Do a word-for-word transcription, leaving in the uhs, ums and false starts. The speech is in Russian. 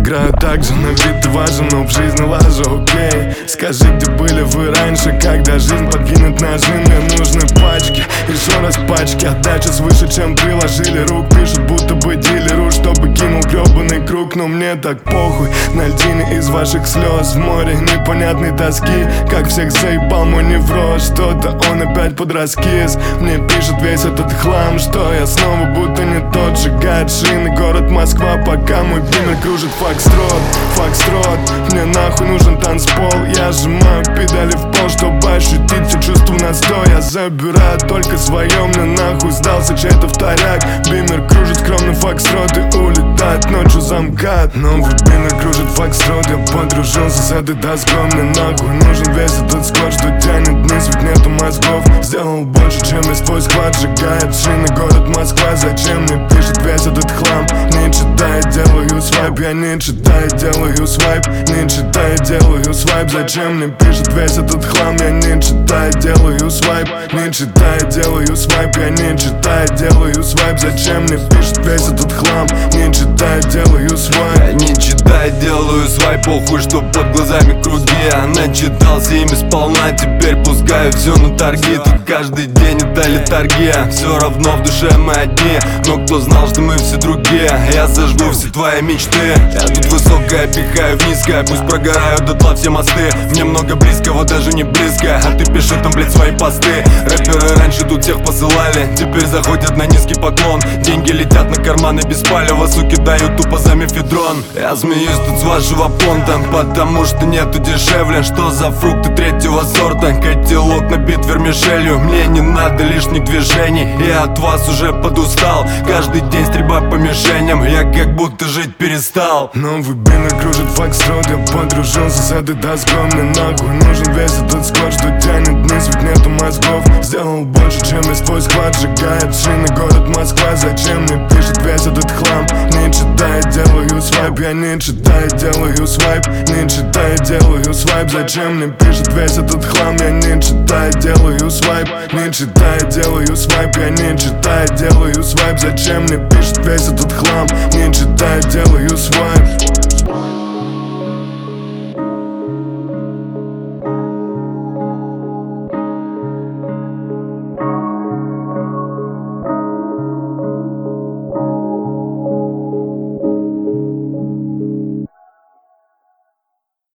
играю так же, на вид ты важен, но в жизни лажу, окей. Скажи, где были вы раньше, когда жизнь подкинет ножи. Мне нужны пачки, еще раз пачки. Отдача свыше, чем приложили рук. Пишут, будто бы дилеру, чтобы кинул гребаный круг. Но мне так похуй, на льдине из ваших слез, в море непонятной тоски. Как всех заебал мой невроз, что-то он опять под раскис. Мне пишет весь этот хлам, что я снова будто не тот. Сжигает шины город Москва, пока мой бимер кружит фокстрот. Фокстрот, мне нахуй нужен танцпол. Я сжимаю педали в пол, чтобы ощутить все чувства на сто. Я забираю только свое, мне нахуй сдался чей-то вторяк. Бимер кружит скромный фокстрот и улетает ночью замкат. Новый бимер кружит фокстрот, я подружился с этой доской. Мне нахуй нужен весь этот скотч, что тянет вниз, ведь нету мозгов. Сделал больше, чем весь твой склад, сжигает шины город Москва. Зачем мне пишет весь этот хлам? Не читай, делаю свайп, я не читай, делаю свайп. Не читай, делаю свайп. Зачем мне пишет весь этот хлам? Я не читай, делаю свайп. Не читай, делаю свайп, я не читай, делаю свайп. Зачем мне пишет весь этот хлам? Не читай, делаю свайп. Я не читай, делаю свайп, похуй, что под глазами круги. Я начитался ими сполна, теперь пускаю все на торги. Тут каждый день это литургия, все равно в душе мы одни. Но кто знал, что мы все другие? Я зажгу все твои мечты. Я тут высокое пихаю в низкое, пусть прогорают дотла все мосты. Мне много близкого, даже не близко, а ты пиши там, блядь, свои посты. Рэперы раньше тут всех посылали, теперь заходят на низкий поклон. Деньги летят на карманы без палева, суки дают тупо за мефедрон. Я смеюсь тут с вашего понта, потому что нету дешевле. Что за фрукты третьего сорта? Котелок набит вермишелью. Мне не надо лишних движений, я от вас уже подустал. Каждый день стрельба по мишеням, я как будто жить перестал. Новый бимер кружит фокстрот, я подружился с этой доской. Мне нахуй нужен весь этот скотч, что тянет вниз, ведь нету мозгов. Сделал больше, чем весь твой склад, сжигает шины город Москва. Зачем мне пишет весь этот хлам? Не читай, делаю свайп, я не читай, делаю свайп. Не читай, делаю свайп. Зачем мне пишет весь этот хлам? Я не читай, делаю свайп. Не читай, делаю свайп, я не читай, делаю свайп. Зачем мне пишет весь этот хлам? Не читай, делаю свайп.